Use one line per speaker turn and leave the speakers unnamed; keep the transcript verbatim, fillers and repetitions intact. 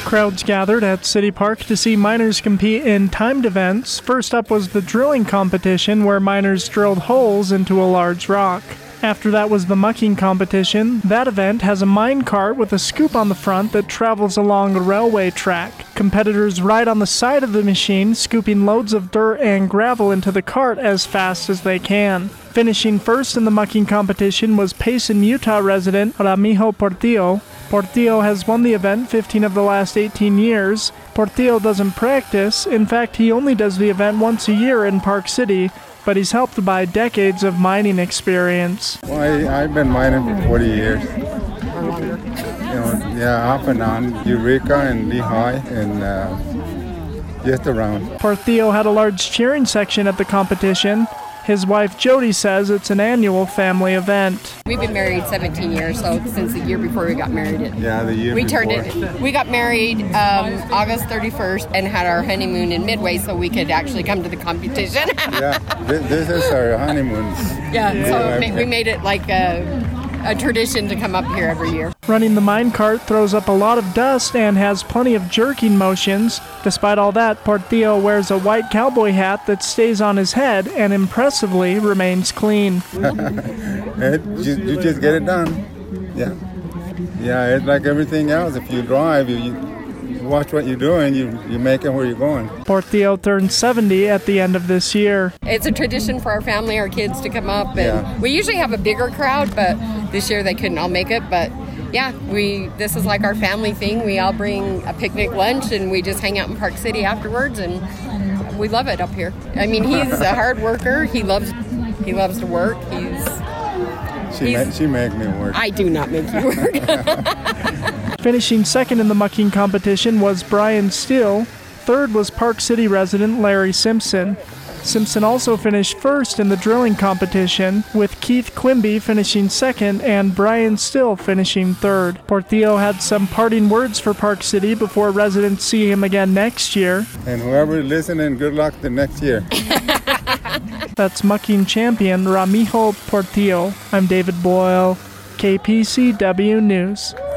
Crowds gathered at City Park to see miners compete in timed events. First up was the drilling competition, where miners drilled holes into a large rock. After that was the mucking competition. That event has a mine cart with a scoop on the front that travels along a railway track. Competitors ride on the side of the machine, scooping loads of dirt and gravel into the cart as fast as they can. Finishing first in the mucking competition was Payson, Utah resident Ramijo Portillo. Portillo has won the event fifteen of the last eighteen years. Portillo doesn't practice. In fact, he only does the event once a year in Park City, but he's helped by decades of mining experience.
Well, I, I've been mining for forty years. Or longer. You know, yeah, off and on, Eureka and Lehigh and uh, just around.
Portillo had a large cheering section at the competition. His wife Jody says it's an annual family event.
We've been married seventeen years, so since the year before we got married. It,
yeah, the year
we
before.
turned it. We got married um, August thirty-first and had our honeymoon in Midway, so we could actually come to the competition.
yeah, this, this is our honeymoon.
Yeah, yeah, so yeah. we made it like a, a tradition to come up here every year.
Running the mine cart throws up a lot of dust and has plenty of jerking motions. Despite all that, Portillo wears a white cowboy hat that stays on his head and impressively remains clean.
it, you, you just get it done. Yeah. Yeah, it's like everything else. If you drive, you, you watch what you're doing, you, you make it where you're going.
Portillo turned seventy at the end of this year.
It's a tradition for our family, our kids to come up. And
yeah.
We usually have a bigger crowd, but this year they couldn't all make it. But yeah, we this is like our family thing. We all bring a picnic lunch and we just hang out in Park City afterwards, and we love it up here. I mean, he's a hard worker. He loves he loves to work. He's
she
he's,
ma- she make me work.
I do not make you work.
Finishing second in the mucking competition was Brian Still. Third was Park City resident Larry Simpson. Simpson also finished first in the drilling competition, with Keith Quimby finishing second and Brian Still finishing third. Portillo had some parting words for Park City before residents see him again next year.
And whoever's listening, good luck the next year.
That's mucking champion Ramijo Portillo. I'm David Boyle, K P C W News.